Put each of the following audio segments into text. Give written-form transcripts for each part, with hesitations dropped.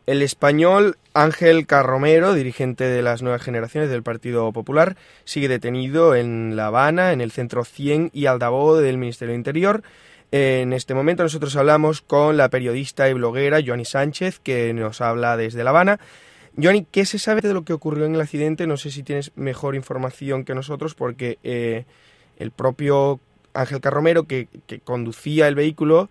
El español Ángel Carromero, dirigente de las nuevas generaciones del Partido Popular, sigue detenido en La Habana, en el centro 100 y Aldabó del Ministerio del Interior. En este momento nosotros hablamos con la periodista y bloguera Joanny Sánchez, que nos habla desde La Habana. Joanny, ¿qué se sabe de lo que ocurrió en el accidente? No sé si tienes mejor información que nosotros, porque el propio Ángel Carromero, que conducía el vehículo,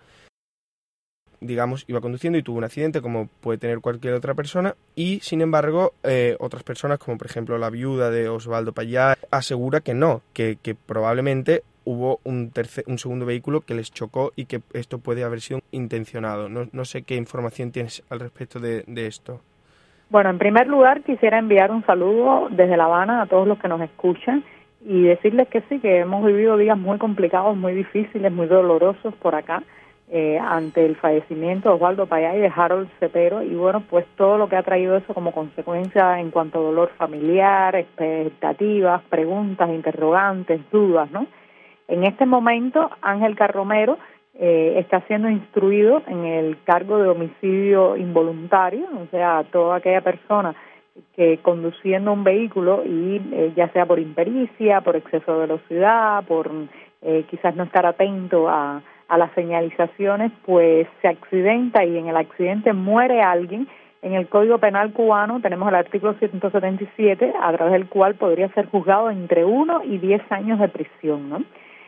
digamos, iba conduciendo y tuvo un accidente como puede tener cualquier otra persona, y sin embargo otras personas, como por ejemplo la viuda de Osvaldo Payá, asegura que no, que probablemente hubo un segundo vehículo que les chocó y que esto puede haber sido intencionado. No sé qué información tienes al respecto de esto. Bueno, en primer lugar quisiera enviar un saludo desde La Habana a todos los que nos escuchan y decirles que sí, que hemos vivido días muy complicados, muy difíciles, muy dolorosos por acá, ante el fallecimiento de Osvaldo Payá y de Harold Cepero, y bueno, pues todo lo que ha traído eso como consecuencia en cuanto a dolor familiar, expectativas, preguntas, interrogantes, dudas, ¿no? En este momento, Ángel Carromero está siendo instruido en el cargo de homicidio involuntario, o sea, toda aquella persona que conduciendo un vehículo y ya sea por impericia, por exceso de velocidad, por quizás no estar atento a las señalizaciones, pues se accidenta y en el accidente muere alguien. En el Código Penal cubano tenemos el artículo 177, a través del cual podría ser juzgado entre 1 y 10 años de prisión, ¿no?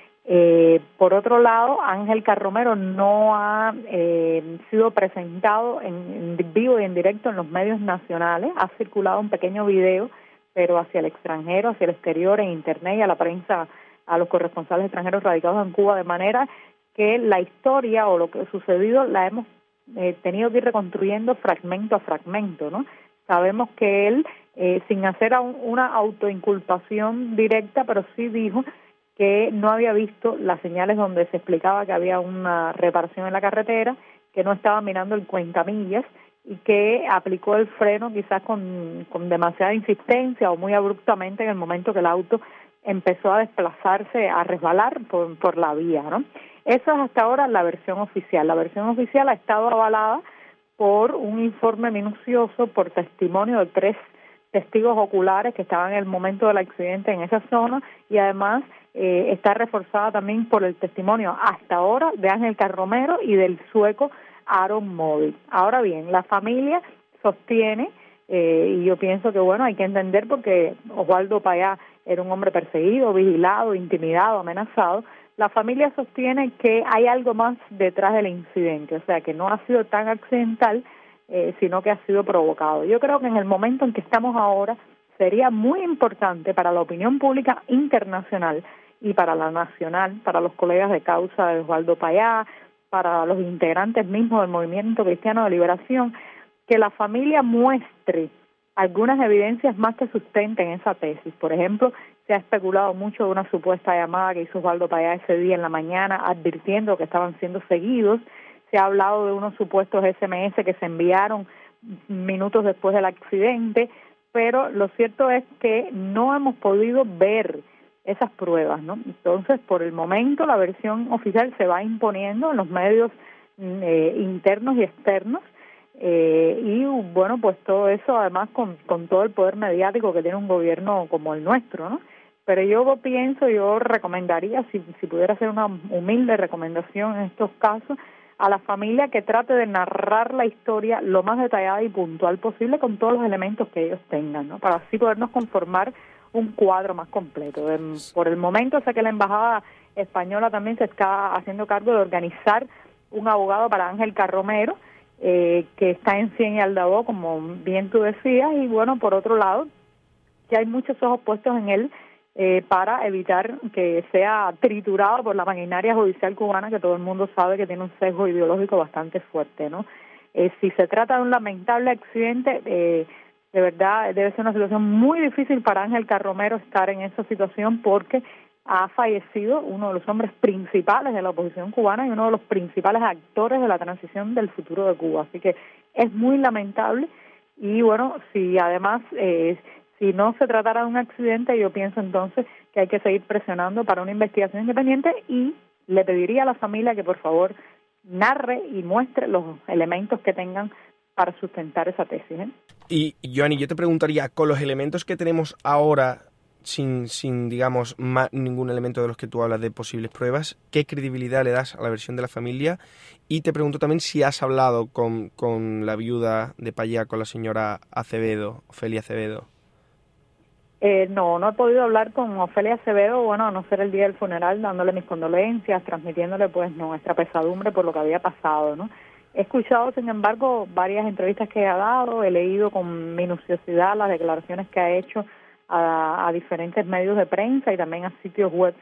Por otro lado, Ángel Carromero no ha sido presentado en vivo y en directo en los medios nacionales. Ha circulado un pequeño video, pero hacia el extranjero, hacia el exterior, en internet y a la prensa, a los corresponsales extranjeros radicados en Cuba, de manera que la historia o lo que ha sucedido la hemos tenido que ir reconstruyendo fragmento a fragmento, ¿no? Sabemos que él, sin hacer una autoinculpación directa, pero sí dijo que no había visto las señales donde se explicaba que había una reparación en la carretera, que no estaba mirando el cuentamillas y que aplicó el freno quizás con demasiada insistencia o muy abruptamente en el momento que el auto empezó a desplazarse, a resbalar por la vía, ¿no? Esa es hasta ahora la versión oficial. La versión oficial ha estado avalada por un informe minucioso, por testimonio de 3 testigos oculares que estaban en el momento del accidente en esa zona, y además está reforzada también por el testimonio hasta ahora de Ángel Carromero y del sueco Aaron Móvil. Ahora bien, la familia sostiene, y yo pienso que bueno, hay que entender porque Osvaldo Payá era un hombre perseguido, vigilado, intimidado, amenazado. La familia sostiene que hay algo más detrás del incidente, o sea, que no ha sido tan accidental, sino que ha sido provocado. Yo creo que en el momento en que estamos ahora sería muy importante para la opinión pública internacional y para la nacional, para los colegas de causa de Osvaldo Payá, para los integrantes mismos del Movimiento Cristiano de Liberación, que la familia muestre algunas evidencias más que sustenten esa tesis. Por ejemplo, se ha especulado mucho de una supuesta llamada que hizo Osvaldo Payá ese día en la mañana advirtiendo que estaban siendo seguidos. Se ha hablado de unos supuestos SMS que se enviaron minutos después del accidente, pero lo cierto es que no hemos podido ver esas pruebas, ¿no? Entonces, por el momento, la versión oficial se va imponiendo en los medios internos y externos, y bueno, pues todo eso además con todo el poder mediático que tiene un gobierno como el nuestro, ¿no? Pero yo recomendaría, si pudiera hacer una humilde recomendación en estos casos, a la familia que trate de narrar la historia lo más detallada y puntual posible con todos los elementos que ellos tengan, ¿no? Para así podernos conformar un cuadro más completo. Por el momento sé que la Embajada Española también se está haciendo cargo de organizar un abogado para Ángel Carromero, que está en Cien y Aldabó, como bien tú decías, y bueno, por otro lado, que hay muchos ojos puestos en él para evitar que sea triturado por la maquinaria judicial cubana, que todo el mundo sabe que tiene un sesgo ideológico bastante fuerte, ¿no? Si se trata de un lamentable accidente, de verdad debe ser una situación muy difícil para Ángel Carromero estar en esa situación, porque ha fallecido uno de los hombres principales de la oposición cubana y uno de los principales actores de la transición del futuro de Cuba. Así que es muy lamentable y bueno, si además si no se tratara de un accidente, yo pienso entonces que hay que seguir presionando para una investigación independiente, y le pediría a la familia que por favor narre y muestre los elementos que tengan para sustentar esa tesis, ¿eh? Y, Joanny, yo te preguntaría, con los elementos que tenemos ahora, sin digamos, ningún elemento de los que tú hablas de posibles pruebas, ¿qué credibilidad le das a la versión de la familia? Y te pregunto también si has hablado con la viuda de Payá, con la señora Acevedo, Ofelia Acevedo. No he podido hablar con Ofelia Acevedo, bueno, a no ser el día del funeral, dándole mis condolencias, transmitiéndole pues nuestra pesadumbre por lo que había pasado, ¿no? He escuchado, sin embargo, varias entrevistas que ha dado, he leído con minuciosidad las declaraciones que ha hecho a diferentes medios de prensa y también a sitios web.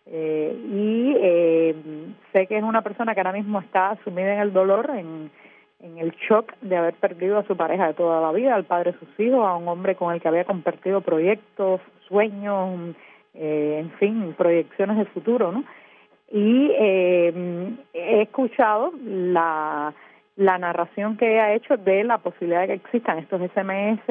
Sé que es una persona que ahora mismo está sumida en el dolor, en el shock de haber perdido a su pareja de toda la vida, al padre de sus hijos, a un hombre con el que había compartido proyectos, sueños, en fin, proyecciones de futuro, ¿no? Y he escuchado la narración que ha hecho de la posibilidad de que existan estos SMS,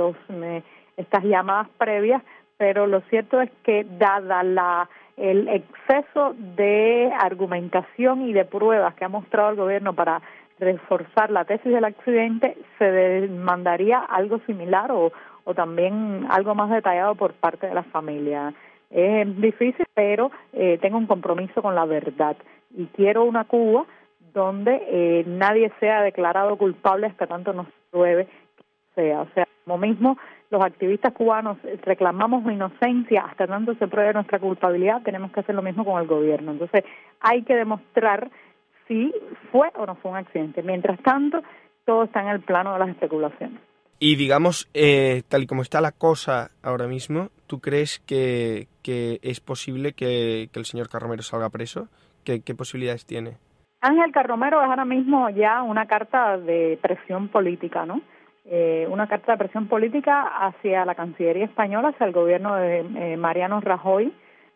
estas llamadas previas, pero lo cierto es que dada el exceso de argumentación y de pruebas que ha mostrado el gobierno para reforzar la tesis del accidente, se demandaría algo similar o también algo más detallado por parte de la familia. Es difícil, pero tengo un compromiso con la verdad y quiero una Cuba donde nadie sea declarado culpable hasta tanto nos pruebe que sea. O sea, como mismo los activistas cubanos reclamamos inocencia hasta tanto se pruebe nuestra culpabilidad, tenemos que hacer lo mismo con el gobierno. Entonces hay que demostrar si fue o no fue un accidente. Mientras tanto, todo está en el plano de las especulaciones. Y digamos, tal y como está la cosa ahora mismo, ¿tú crees que es posible que el señor Carromero salga preso? ¿Qué posibilidades tiene? Ángel Carromero es ahora mismo ya una carta de presión política, ¿no? Una carta de presión política hacia la Cancillería española, hacia el gobierno de Mariano Rajoy,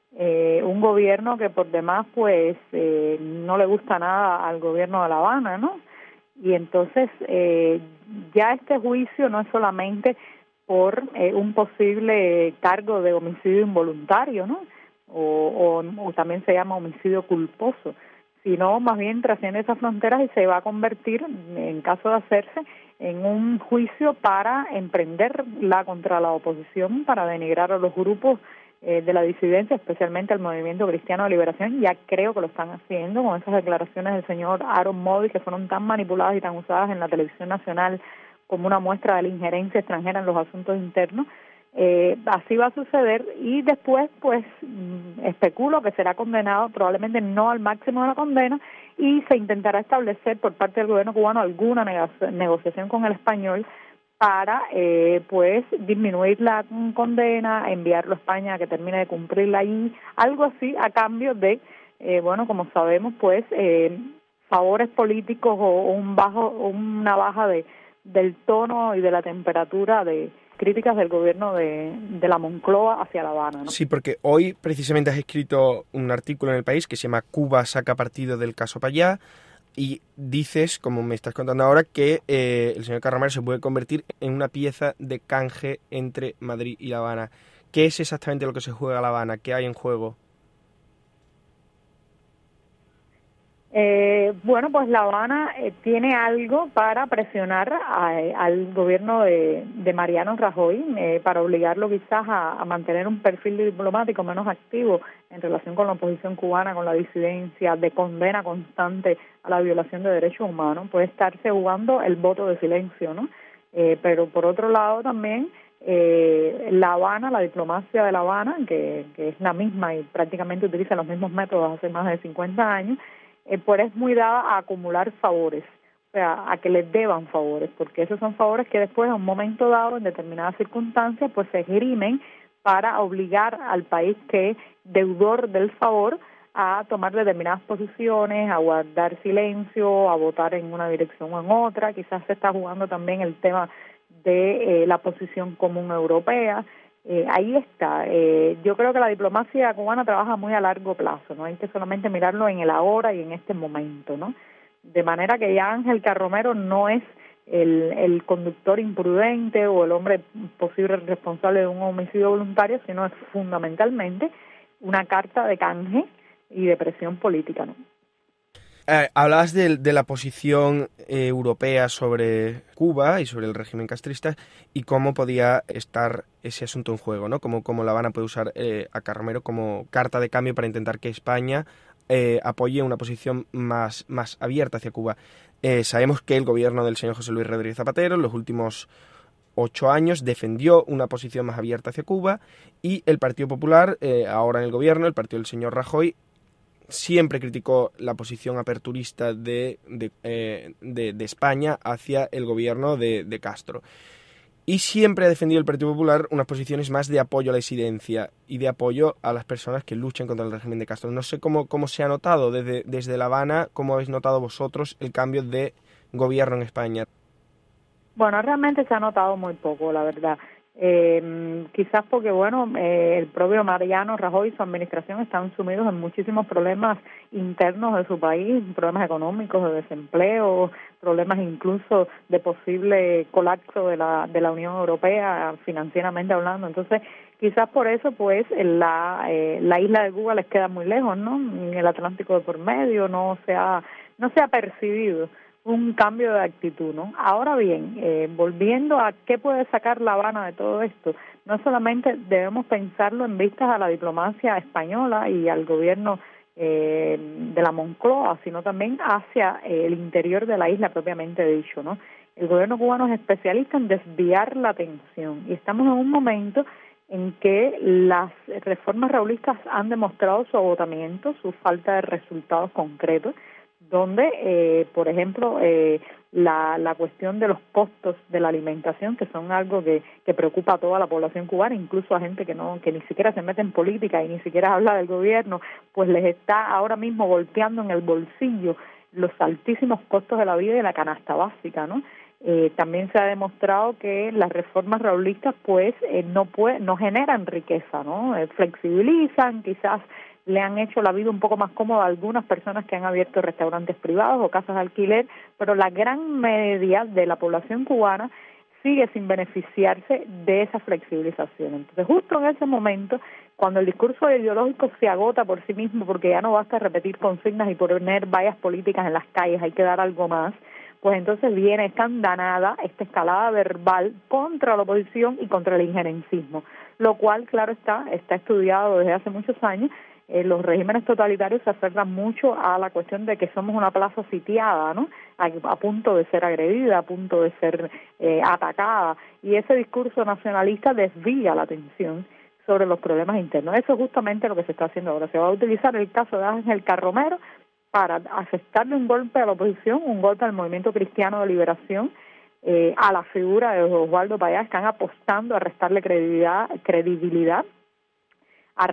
un gobierno que por demás pues no le gusta nada al gobierno de La Habana, ¿no? Y entonces ya este juicio no es solamente por un posible cargo de homicidio involuntario, ¿no? O también se llama homicidio culposo, sino más bien trasciende esas fronteras y se va a convertir, en caso de hacerse, en un juicio para emprenderla contra la oposición, para denigrar a los grupos de la disidencia, especialmente el Movimiento Cristiano de Liberación. Ya creo que lo están haciendo con esas declaraciones del señor Aaron Modi, que fueron tan manipuladas y tan usadas en la televisión nacional como una muestra de la injerencia extranjera en los asuntos internos. Así va a suceder y después pues especulo que será condenado, probablemente no al máximo de la condena, y se intentará establecer por parte del gobierno cubano alguna negociación con el español para pues disminuir la condena, enviarlo a España a que termine de cumplirla y algo así a cambio de, bueno, como sabemos, pues favores políticos o una baja del tono y de la temperatura de críticas del gobierno de la Moncloa hacia La Habana, ¿no? Sí, porque hoy precisamente has escrito un artículo en El País que se llama Cuba saca partido del caso Payá y dices, como me estás contando ahora, que el señor Carromero se puede convertir en una pieza de canje entre Madrid y La Habana. ¿Qué es exactamente lo que se juega a La Habana? ¿Qué hay en juego? Bueno, pues La Habana tiene algo para presionar al gobierno de Mariano Rajoy, para obligarlo quizás a mantener un perfil diplomático menos activo en relación con la oposición cubana, con la disidencia, de condena constante a la violación de derechos humanos. Puede estarse jugando el voto de silencio, ¿no? Pero por otro lado también La Habana, la diplomacia de La Habana, que es la misma y prácticamente utiliza los mismos métodos hace más de 50 años, pues es muy dada a acumular favores, o sea, a que les deban favores, porque esos son favores que después, a un momento dado, en determinadas circunstancias, pues se esgrimen para obligar al país que es deudor del favor a tomar determinadas posiciones, a guardar silencio, a votar en una dirección o en otra. Quizás se está jugando también el tema de la posición común europea. Ahí está. Yo creo que la diplomacia cubana trabaja muy a largo plazo, no hay que solamente mirarlo en el ahora y en este momento, ¿no? De manera que ya Ángel Carromero no es el conductor imprudente o el hombre posible responsable de un homicidio voluntario, sino es fundamentalmente una carta de canje y de presión política, ¿no? Hablabas de la posición europea sobre Cuba y sobre el régimen castrista y cómo podía estar ese asunto en juego, ¿no? Cómo La Habana puede usar a Carromero como carta de cambio para intentar que España apoye una posición más abierta hacia Cuba. Sabemos que el gobierno del señor José Luis Rodríguez Zapatero en los últimos 8 años defendió una posición más abierta hacia Cuba y el Partido Popular, ahora en el gobierno, el partido del señor Rajoy, siempre criticó la posición aperturista de España hacia el gobierno de Castro. Y siempre ha defendido el Partido Popular unas posiciones más de apoyo a la disidencia y de apoyo a las personas que luchan contra el régimen de Castro. No sé cómo se ha notado desde La Habana, cómo habéis notado vosotros el cambio de gobierno en España. Bueno, realmente se ha notado muy poco, la verdad. Quizás porque, el propio Mariano Rajoy y su administración están sumidos en muchísimos problemas internos de su país, problemas económicos, de desempleo, problemas incluso de posible colapso de la Unión Europea, financieramente hablando. Entonces, quizás por eso, pues, la isla de Cuba les queda muy lejos, ¿no? En el Atlántico de por medio no se ha percibido un cambio de actitud, ¿no? Ahora bien, volviendo a qué puede sacar La Habana de todo esto, no solamente debemos pensarlo en vistas a la diplomacia española y al gobierno de la Moncloa, sino también hacia el interior de la isla propiamente dicho, ¿no? El gobierno cubano es especialista en desviar la atención y estamos en un momento en que las reformas raulistas han demostrado su agotamiento, su falta de resultados concretos, donde, por ejemplo, la cuestión de los costos de la alimentación, que son algo que preocupa a toda la población cubana, incluso a gente que ni siquiera se mete en política y ni siquiera habla del gobierno, pues les está ahora mismo golpeando en el bolsillo los altísimos costos de la vida y la canasta básica, ¿no? También se ha demostrado que las reformas raulistas pues no generan riqueza, ¿no? Flexibilizan, quizás le han hecho la vida un poco más cómoda a algunas personas que han abierto restaurantes privados o casas de alquiler, pero la gran media de la población cubana sigue sin beneficiarse de esa flexibilización. Entonces, justo en ese momento, cuando el discurso ideológico se agota por sí mismo, porque ya no basta repetir consignas y poner vallas políticas en las calles, hay que dar algo más, pues entonces viene esta andanada, esta escalada verbal contra la oposición y contra el injerencismo, lo cual, claro está estudiado desde hace muchos años. Los regímenes totalitarios se aferran mucho a la cuestión de que somos una plaza sitiada, ¿no? A punto de ser agredida, a punto de ser atacada, y ese discurso nacionalista desvía la atención sobre los problemas internos. Eso es justamente lo que se está haciendo ahora. Se va a utilizar el caso de Ángel Carromero para asestarle un golpe a la oposición, un golpe al movimiento cristiano de liberación, a la figura de Osvaldo Payá. Están apostando a restarle credibilidad, a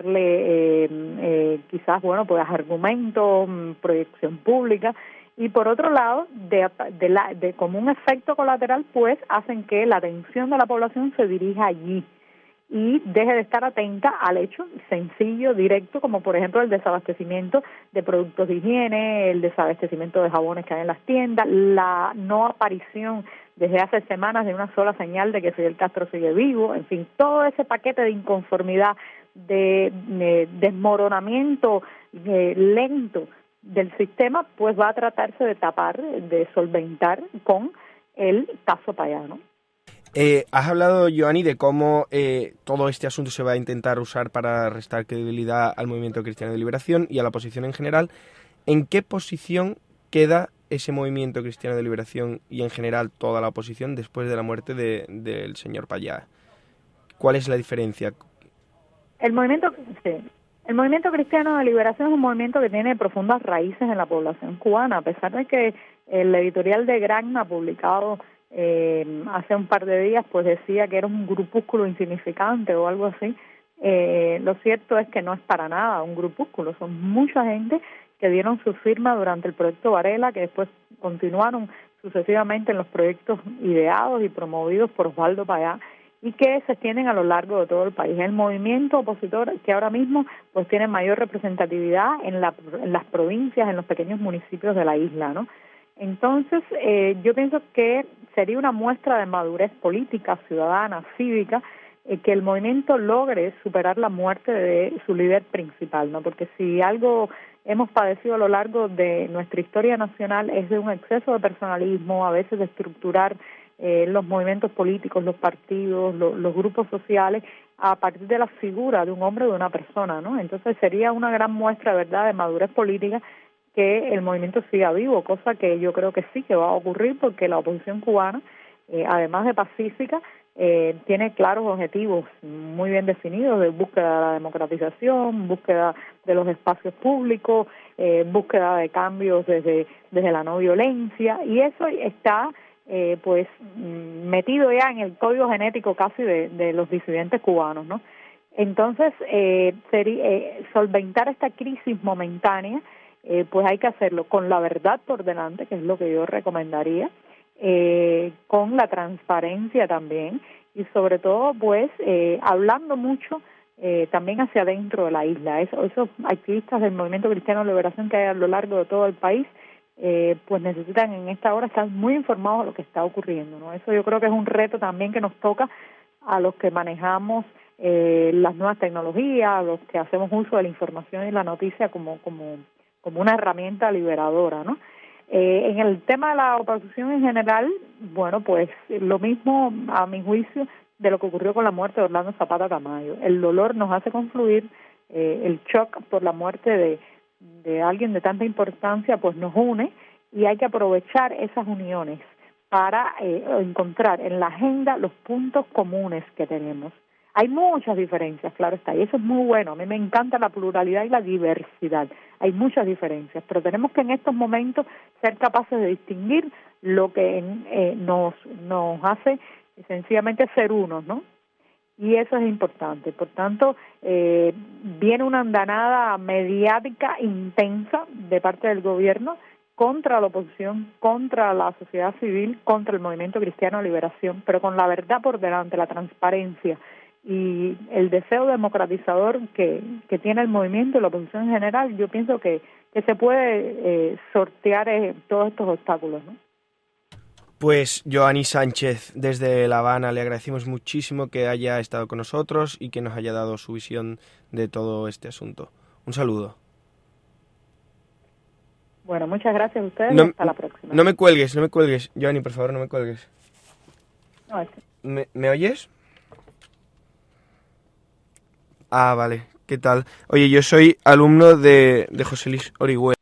restarle quizás, pues argumentos, proyección pública, y por otro lado, como un efecto colateral, pues hacen que la atención de la población se dirija allí y deje de estar atenta al hecho sencillo, directo, como por ejemplo el desabastecimiento de productos de higiene, el desabastecimiento de jabones que hay en las tiendas, la no aparición desde hace semanas de una sola señal de que Fidel Castro sigue vivo, en fin, todo ese paquete de inconformidad, de desmoronamiento lento del sistema, pues va a tratarse de tapar, de solventar con el caso Payá, ¿no? Has hablado, Joanny, de cómo todo este asunto se va a intentar usar para restar credibilidad al movimiento cristiano de liberación y a la oposición en general. ¿En qué posición queda ese movimiento cristiano de liberación y en general toda la oposición después de la muerte del señor Payá? ¿Cuál es la diferencia? El movimiento cristiano de liberación es un movimiento que tiene profundas raíces en la población cubana, a pesar de que el editorial de Granma, publicado hace un par de días, pues decía que era un grupúsculo insignificante o algo así. Lo cierto es que no es para nada un grupúsculo, son mucha gente que dieron su firma durante el proyecto Varela, que después continuaron sucesivamente en los proyectos ideados y promovidos por Osvaldo Payá, y que se extienden a lo largo de todo el país. El movimiento opositor que ahora mismo pues tiene mayor representatividad en las provincias, en los pequeños municipios de la isla, ¿no? Entonces, yo pienso que sería una muestra de madurez política, ciudadana, cívica, que el movimiento logre superar la muerte de su líder principal, ¿no? Porque si algo hemos padecido a lo largo de nuestra historia nacional es de un exceso de personalismo, a veces de estructurar los movimientos políticos, los partidos, los grupos sociales, a partir de la figura de un hombre o de una persona, ¿no? Entonces sería una gran muestra, ¿verdad?, de madurez política que el movimiento siga vivo, cosa que yo creo que sí que va a ocurrir porque la oposición cubana, además de pacífica, tiene claros objetivos muy bien definidos de búsqueda de la democratización, búsqueda de los espacios públicos, búsqueda de cambios desde la no violencia, y eso está pues metido ya en el código genético casi de los disidentes cubanos, ¿no? Entonces, solventar esta crisis momentánea, pues hay que hacerlo con la verdad por delante, que es lo que yo recomendaría, con la transparencia también, y sobre todo, pues, hablando mucho también hacia adentro de la isla. Esos activistas del Movimiento Cristiano de Liberación que hay a lo largo de todo el país, pues necesitan en esta hora estar muy informados de lo que está ocurriendo, ¿no? Eso yo creo que es un reto también que nos toca a los que manejamos las nuevas tecnologías, a los que hacemos uso de la información y la noticia como una herramienta liberadora, ¿no? En el tema de la oposición en general, bueno, pues lo mismo a mi juicio de lo que ocurrió con la muerte de Orlando Zapata Tamayo. El dolor nos hace confluir, el shock por la muerte de alguien de tanta importancia pues nos une, y hay que aprovechar esas uniones para encontrar en la agenda los puntos comunes que tenemos. Hay muchas diferencias, claro está, y eso es muy bueno. A mí me encanta la pluralidad y la diversidad. Hay muchas diferencias, pero tenemos que en estos momentos ser capaces de distinguir lo que nos hace sencillamente ser unos, ¿no? Y eso es importante. Por tanto, viene una andanada mediática intensa de parte del gobierno contra la oposición, contra la sociedad civil, contra el Movimiento Cristiano de Liberación, pero con la verdad por delante, la transparencia y el deseo democratizador que tiene el movimiento y la oposición en general. Yo pienso que se puede sortear todos estos obstáculos, ¿no? Pues Joanny Sánchez, desde La Habana, le agradecemos muchísimo que haya estado con nosotros y que nos haya dado su visión de todo este asunto. Un saludo. Bueno, muchas gracias a ustedes y hasta la próxima. No me cuelgues, Joanny, por favor, no me cuelgues. No, ¿Me oyes? Ah, vale, ¿qué tal? Oye, yo soy alumno de José Luis Orihuela.